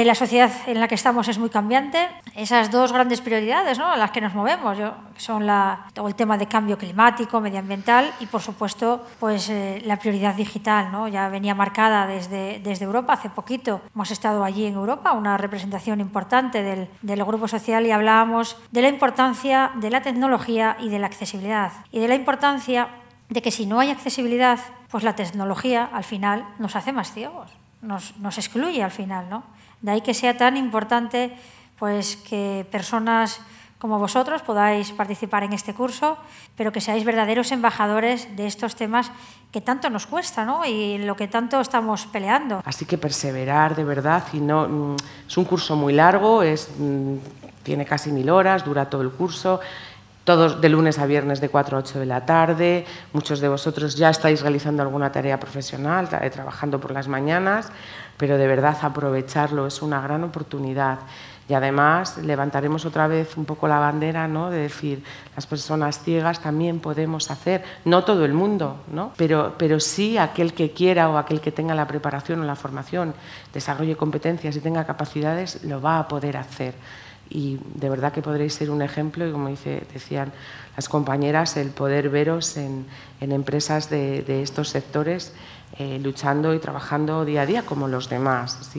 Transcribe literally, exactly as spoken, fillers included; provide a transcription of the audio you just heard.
la sociedad en la que estamos es muy cambiante. Esas dos grandes prioridades, ¿no?, en las que nos movemos, yo, son la, todo el tema de cambio climático, medioambiental y, por supuesto, pues eh, la prioridad digital, ¿no? Ya venía marcada desde, desde Europa. Hace poquito hemos estado allí en Europa, una representación importante del, del Grupo Social, y hablábamos de la importancia de la tecnología y de la accesibilidad, y de la importancia de que si no hay accesibilidad, pues la tecnología al final nos hace más ciegos, nos, nos excluye al final, ¿no? De ahí que sea tan importante pues, que personas como vosotros podáis participar en este curso, pero que seáis verdaderos embajadores de estos temas que tanto nos cuesta, ¿no?, y en lo que tanto estamos peleando. Así que perseverar de verdad, y no, es un curso muy largo, es, tiene casi mil horas, dura todo el curso. Todos de lunes a viernes de cuatro a ocho de la tarde. Muchos de vosotros ya estáis realizando alguna tarea profesional, trabajando por las mañanas, pero de verdad aprovecharlo, es una gran oportunidad. Y además levantaremos otra vez un poco la bandera, ¿no?, de decir, las personas ciegas también podemos hacer, no todo el mundo, ¿no?, pero, pero sí aquel que quiera o aquel que tenga la preparación o la formación, desarrolle competencias y tenga capacidades, lo va a poder hacer. Y de verdad que podréis ser un ejemplo, y como dice, decían las compañeras, el poder veros en, en empresas de, de estos sectores eh, luchando y trabajando día a día como los demás.